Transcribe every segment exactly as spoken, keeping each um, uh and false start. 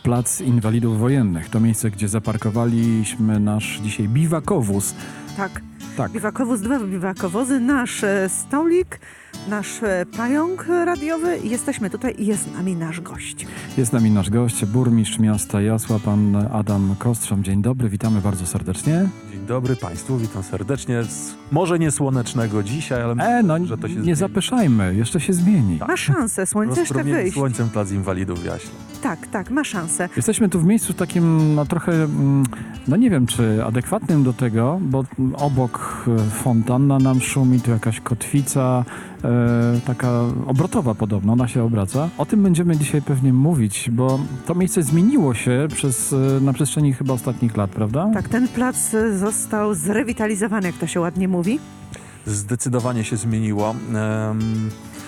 Plac Inwalidów Wojennych. To miejsce, gdzie zaparkowaliśmy nasz dzisiaj biwakowóz. Tak. Tak. Biwakowóz, dwa biwakowozy, nasz e, stolik, nasz e, pająk radiowy. Jesteśmy tutaj i jest z nami nasz gość. Jest z nami nasz gość, burmistrz miasta Jasła, pan Adam Kostrząm. Dzień dobry, witamy bardzo serdecznie. Dzień dobry Państwu, witam serdecznie. Z, może nie słonecznego dzisiaj, ale E, no że to się nie zmieni. zapeszajmy, jeszcze się zmieni. Ma szansę, słońce jeszcze Rozpromieni wyjść. słońcem Plac Inwalidów w Jaśle. Tak, tak, ma szansę. Jesteśmy tu w miejscu takim, no trochę, mm, no nie wiem, czy adekwatnym do tego, bo obok e, fontanna nam szumi, tu jakaś kotwica, e, taka obrotowa podobno, ona się obraca. O tym będziemy dzisiaj pewnie mówić, bo to miejsce zmieniło się przez, e, na przestrzeni chyba ostatnich lat, prawda? Tak, ten plac e, został zrewitalizowany, jak to się ładnie mówi. Zdecydowanie się zmieniło. Um,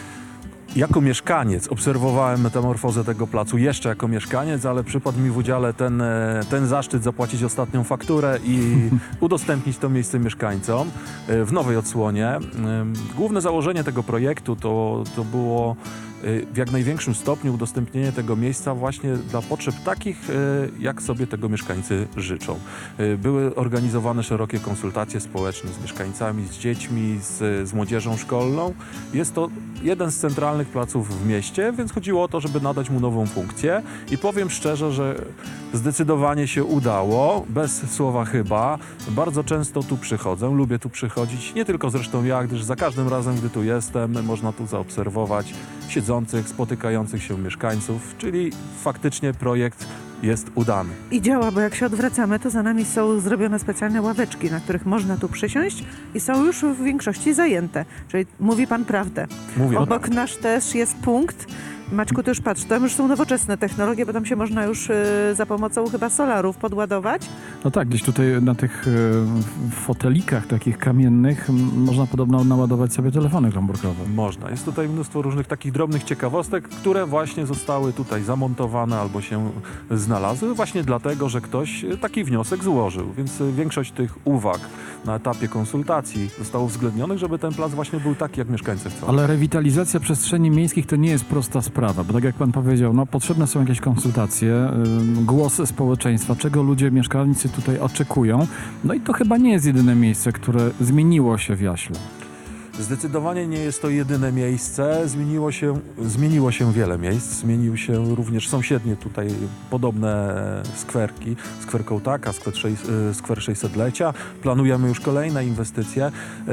Jako mieszkaniec obserwowałem metamorfozę tego placu jeszcze jako mieszkaniec, ale przypadł mi w udziale ten, e, ten zaszczyt zapłacić ostatnią fakturę i udostępnić to miejsce mieszkańcom e, w nowej odsłonie. E, Główne założenie tego projektu to, to było e, w jak największym stopniu udostępnienie tego miejsca właśnie dla potrzeb takich, e, jak sobie tego mieszkańcy życzą. E, Były organizowane szerokie konsultacje społeczne z mieszkańcami, z dziećmi, z, z młodzieżą szkolną. Jest to jeden z centralnych placów w mieście, więc chodziło o to, żeby nadać mu nową funkcję i powiem szczerze, że zdecydowanie się udało, bez słowa chyba. Bardzo często tu przychodzę, lubię tu przychodzić, nie tylko zresztą ja, gdyż za każdym razem, gdy tu jestem, można tu zaobserwować siedzących, spotykających się mieszkańców, czyli faktycznie projekt jest udany. I działa, bo jak się odwracamy, to za nami są zrobione specjalne ławeczki, na których można tu przysiąść i są już w większości zajęte. Czyli mówi pan prawdę. Mówię, Obok nasz też jest punkt. Maćku, ty już patrz, tam już są nowoczesne technologie, bo tam się można już y, za pomocą chyba solarów podładować. No tak, gdzieś tutaj na tych e, fotelikach takich kamiennych m, można podobno naładować sobie telefony komórkowe. Można. Jest tutaj mnóstwo różnych takich drobnych ciekawostek, które właśnie zostały tutaj zamontowane albo się znalazły właśnie dlatego, że ktoś taki wniosek złożył. Więc większość tych uwag na etapie konsultacji zostało uwzględnionych, żeby ten plac właśnie był taki, jak mieszkańcy chcą. Ale rewitalizacja przestrzeni miejskich to nie jest prosta sprawa, bo tak jak pan powiedział, no potrzebne są jakieś konsultacje, y, głos społeczeństwa, czego ludzie, mieszkańcy tutaj oczekują. No i to chyba nie jest jedyne miejsce, które zmieniło się w Jaśle. Zdecydowanie nie jest to jedyne miejsce. Zmieniło się, zmieniło się wiele miejsc. Zmienił się również sąsiednie tutaj podobne skwerki. Skwer Kołtaka, skwer, skwer sześćsetlecia. Planujemy już kolejne inwestycje.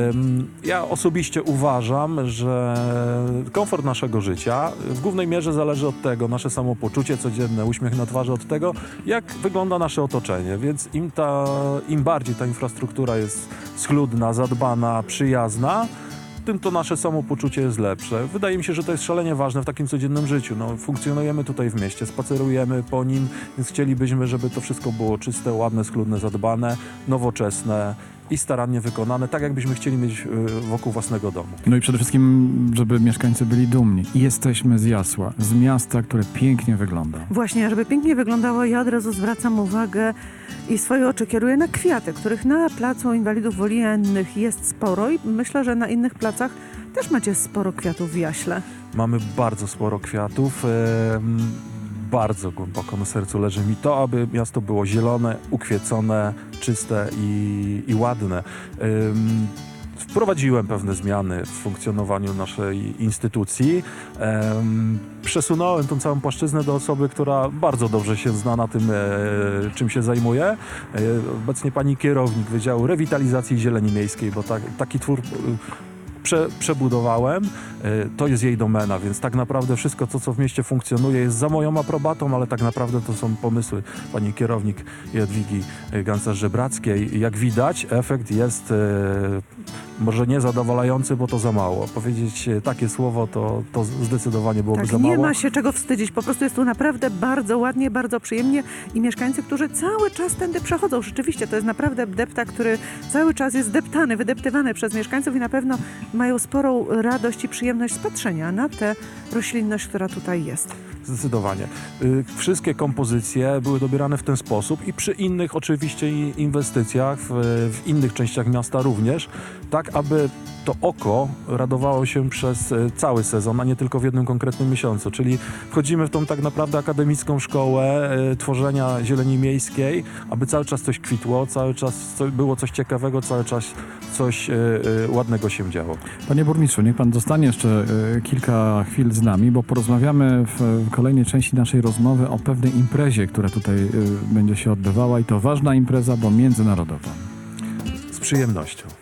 Ja osobiście uważam, że komfort naszego życia w głównej mierze zależy od tego, nasze samopoczucie codzienne, uśmiech na twarzy od tego, jak wygląda nasze otoczenie. Więc im, ta, im bardziej ta infrastruktura jest schludna, zadbana, przyjazna, tym to nasze samopoczucie jest lepsze. Wydaje mi się, że to jest szalenie ważne w takim codziennym życiu. No, funkcjonujemy tutaj w mieście, spacerujemy po nim, więc chcielibyśmy, żeby to wszystko było czyste, ładne, schludne, zadbane, nowoczesne i starannie wykonane, tak jakbyśmy chcieli mieć wokół własnego domu. No i przede wszystkim, żeby mieszkańcy byli dumni. I jesteśmy z Jasła, z miasta, które pięknie wygląda. Właśnie, żeby pięknie wyglądało, ja od razu zwracam uwagę i swoje oczy kieruję na kwiaty, których na Placu Inwalidów Wojennych jest sporo i myślę, że na innych placach też macie sporo kwiatów w Jaśle. Mamy bardzo sporo kwiatów. em, Bardzo głęboko na sercu leży mi to, aby miasto było zielone, ukwiecone, czyste i, i ładne. Em, Wprowadziłem pewne zmiany w funkcjonowaniu naszej instytucji. Em, Przesunąłem tą całą płaszczyznę do osoby, która bardzo dobrze się zna na tym, e, czym się zajmuje. E, obecnie pani kierownik Wydziału Rewitalizacji i Zieleni Miejskiej, bo tak, taki twór e, Prze, przebudowałem. E, To jest jej domena, więc tak naprawdę wszystko, to co w mieście funkcjonuje, jest za moją aprobatą, ale tak naprawdę to są pomysły pani kierownik Jadwigi Gancarz-Żebrackiej. Jak widać, efekt jest e, może nie zadowalający, bo to za mało. Powiedzieć takie słowo, to, to zdecydowanie byłoby Tak, za mało. nie ma się czego wstydzić, po prostu jest tu naprawdę bardzo ładnie, bardzo przyjemnie i mieszkańcy, którzy cały czas tędy przechodzą, rzeczywiście to jest naprawdę deptak, który cały czas jest deptany, wydeptywany przez mieszkańców i na pewno mają sporą radość i przyjemność z patrzenia na tę roślinność, która tutaj jest. Zdecydowanie. Y, Wszystkie kompozycje były dobierane w ten sposób i przy innych oczywiście i- inwestycjach w, w innych częściach miasta również. tak aby to oko radowało się przez e, cały sezon, a nie tylko w jednym konkretnym miesiącu. Czyli wchodzimy w tą tak naprawdę akademicką szkołę e, tworzenia zieleni miejskiej, aby cały czas coś kwitło, cały czas co, było coś ciekawego, cały czas coś e, e, ładnego się działo. Panie burmistrzu, niech pan zostanie jeszcze e, kilka chwil z nami, bo porozmawiamy w, w kolejnej części naszej rozmowy o pewnej imprezie, która tutaj e, będzie się odbywała i to ważna impreza, bo międzynarodowa. Z przyjemnością.